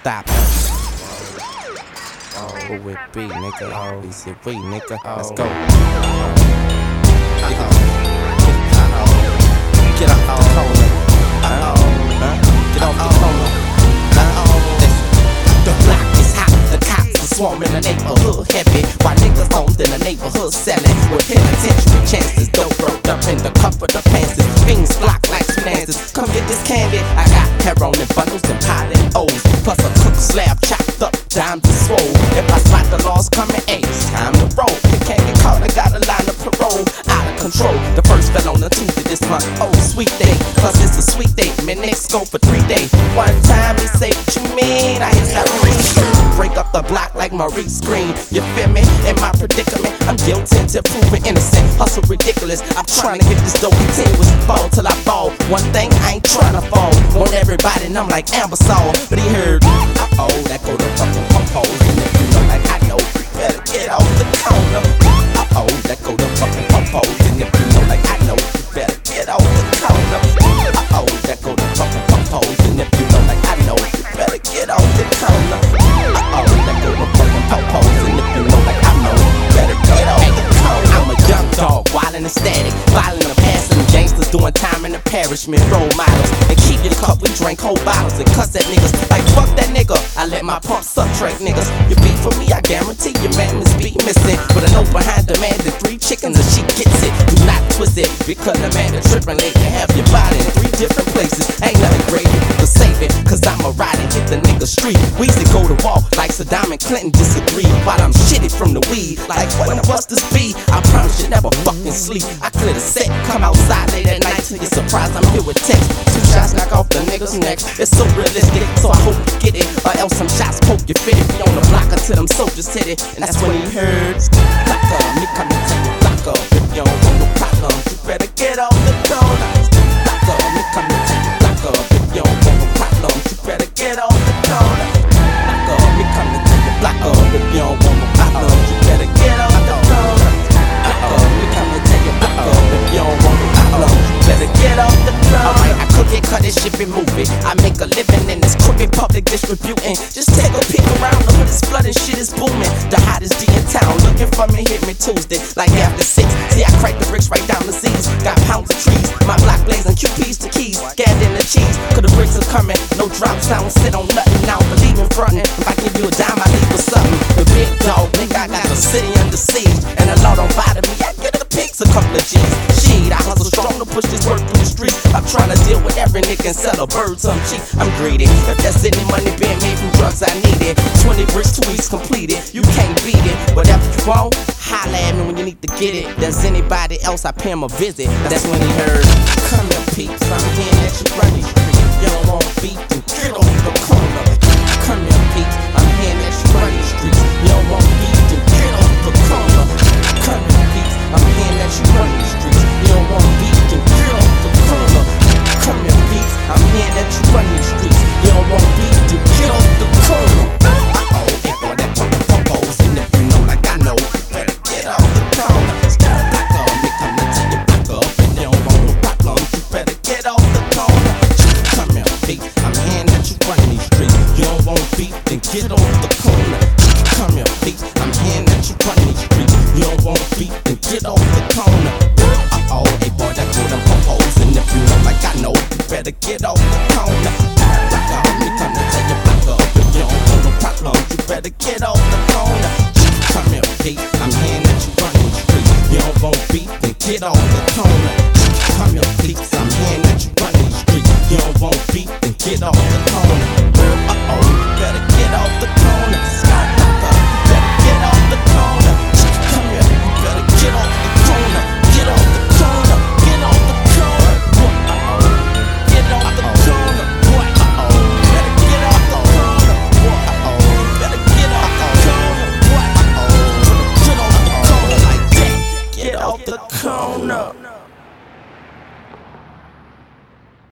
stop. Who it be, nigga? Oh, he said we, nigga. Let's go. Get off the corner. Get off the corner. The block is hot, the cops are swarming the neighborhood heavy, while niggas owned in the neighborhood selling with penitentiary chances. Dope roped up in the cup of the pants, things block like finances. Come get this candy, I got heroin in bundles and pilot O's, plus a cook slab chopped up, dimes and swole. If I spot the laws coming, hey, it's time to roll. You can't get caught, I got a line of parole. Out of control, the first fell on the Tuesday this month. Oh, sweet day, plus it's a sweet day. Man, next go for 3 days. One time he say, what you mean? I hit that break up the block like Maurice Green. You feel me? In my predicament, I'm guilty until proven innocent. Hustle ridiculous, I'm trying to get this dope continuous. Fall till I fall. One thing, I ain't trying to fall. Want everybody, and I'm like Ambassador. But he heard, uh-oh, that go to fucking pop-holes. And if you know like I know, you better get off the corner. Uh-oh, that go to fucking pop-holes. And if you know like I know, you better get off the corner. Uh-oh, that go to fucking pop-holes. And if you know like I know, you better get off the corner. Uh-oh, that go to fucking pop-holes. And if you know like I know, you better get off the corner. I'm a young dog, wildin' and static, violent and passing gangsters doing time in the parish, man, role models. And keep your cup, we drink whole bottles and cuss at niggas like fuck that nigga. I let my pump subtract niggas. You beat for me, I guarantee your man must be missing. But a note behind the man, the 3 chickens and she gets it. Do not twist it, because the man is tripping late and have your body in 3 different places. Ain't nothing great to save it, cause I'm a ride and hit the nigga street. We used to go to war like Saddam and Clinton disagree. While I'm shitty from the weed, like what the busters be. I promise you never fucking sleep. I clear the set, come outside late at night till you're surprised I'm here with text. 2 shots knock off the nigga's neck. It's so realistic, so I hope you get it, or else some shots poke you fit it. Be on the block until them soldiers hit it. And that's when he heard blocker, me come and tell you blocker. If you don't want no problem, you better get off the corner. Blocker, me come and tell you blocker. If you don't want no problem, you better get off the corner. Blocker, me come and tell you blocker. If you don't want no problem, you better get off the corner. Blocker, me come and tell you blocker. If you don't want no problem, you better get off the corner. Alright, I cook it, cut it, ship it, move it. I make a living in this crooked public distributing. Just take a peek around, the hood is flooding, shit is booming. The hottest D in town, looking for me, hit me Tuesday, like after 6. See, I crack the bricks right down the seas. Got pounds of trees, my block blazing, QPs to keys, gagged in the cheese. Cause the bricks are coming, no drops, I don't sit on nothing. I don't believe in frontin'. If I give you a dime, I leave with something. The big dog, nigga, I got the city under siege, and the law don't bother me. I get the pigs a couple of G's. Shit, I hustle strong to push this work through the streets. I'm trying to deal with every nigga and sell a bird some cheap. I'm greedy. If there's any money being made from drugs, I need it. 20 bricks, 2 weeks completed. You can't beat it. Whatever you want, holla at me when you need to get it. There's anybody else, I pay him a visit. That's when he heard, come here, peeps. I'm here that you run these streets. You don't want beef, then get on the corner. Come here, peeps. I'm here that you run these streets. You don't want beef, then get on the corner. Come here, peeps. I'm here that you run these streets. You don't want beef, then get on the corner. Come here, peeps. I'm here that you run these streets. You don't want beef, then get on the corner. Uh-oh, they boy, that fucking pop-holes. And if you know like I know, you better get off the corner. Block up, me come to tell you block up. And they don't want no problems, you better get off the corner. Come here, peeps. I'm here that you run these streets. You don't want beef, then get off the corner. Come here, peeps. I'm here that you run these streets. You don't want beef, then get off the corner. Uh-oh, hey boy, that go them pop-holes. And if you know like I know, you better get off the corner. Block up, me come to tell you block up. If you don't want no problems, you better get off the corner. Come here, peeps. I'm here that you run these streets. You don't want beef, then get off the corner.